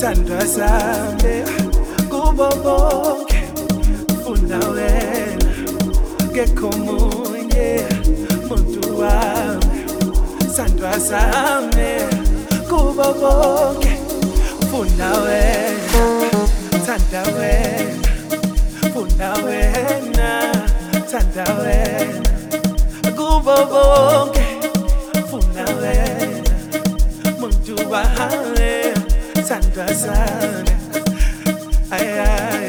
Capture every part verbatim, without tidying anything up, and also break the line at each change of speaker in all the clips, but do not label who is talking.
Sandra sami kubo bonke funa wena ngekho munye muntu wami Sandra sami kubo bonke funa wena thanda wena funa wena thanda wena kubo bonke funa wena muntu wami Sandra sami ay ay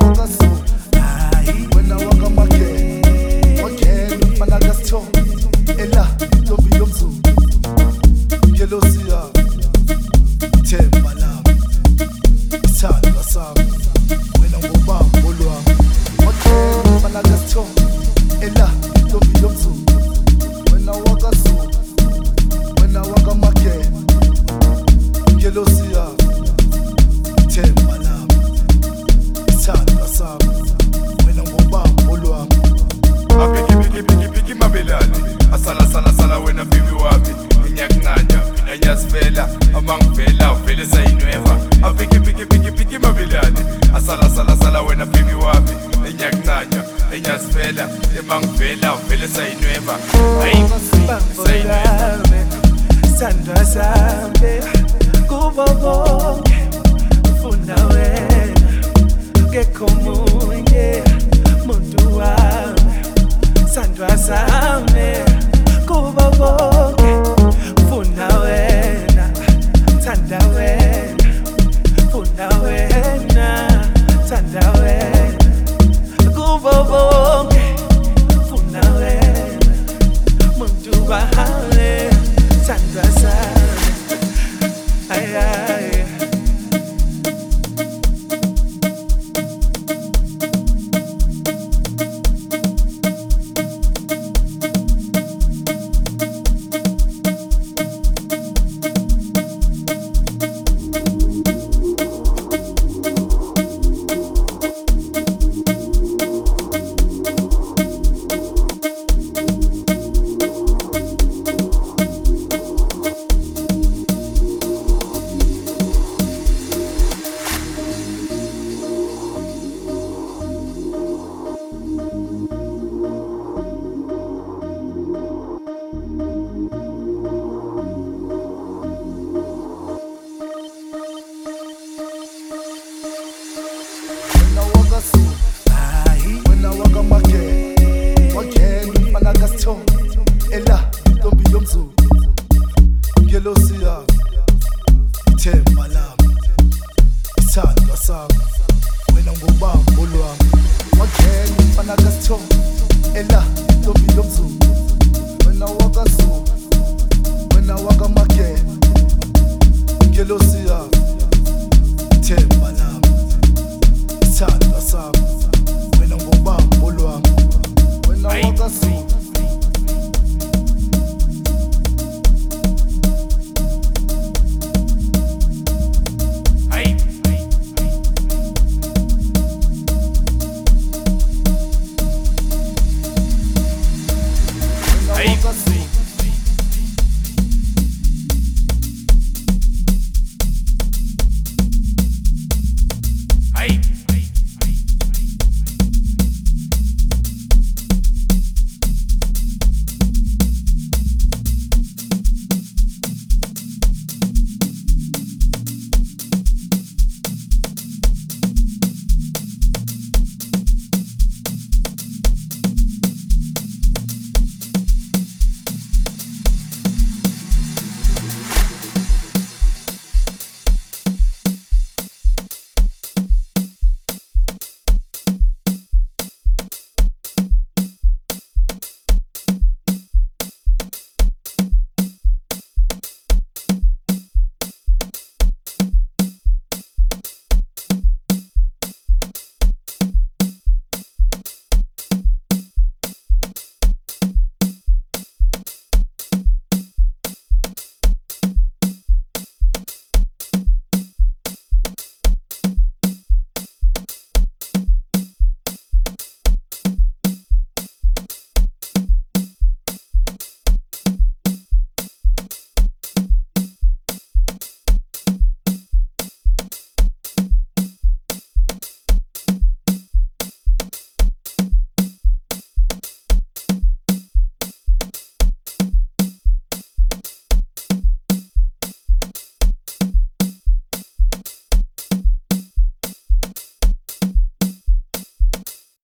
wena wakamake wakena mfana kasitho ela ntombi yomzulu ngelosiya themba lami Sandra sami wena ngobambo lwami wakena mfana kasitho ela ntombi yomzulu wena wakazulu wena wakamake ngelosiya themba lami Sandra sami wena ngobambo lwami
Apiki piki piki piki mabelani asala sala sala wena bibi wami inyakunanya mina nyasivela amangivela uvele sayinweva apiki piki piki piki mabelani asala sala sala wena bibi wami inyakunanya inyasivela emangivela uvele sayinweva hayi sayinweva
Sandra sami kubo bonke funa wena ngekho munye muntu wami Sandra sami kubo bonke funa wena thanda wena funa wena thanda wena kubo bonke funa wena muntu wami Sandra sami ay ay
wena wakamake wakena mfana kasitho ela ntombi yomzulu ngelosiya themba lami Sandra sami wena ngobambo lwami wakena mfana kasitho ela ntombi yomzulu wena wakazulu wena wakamake ngelosiya themba lami Sandra sami wena ngobambo lwami wena wakazulu
Hey.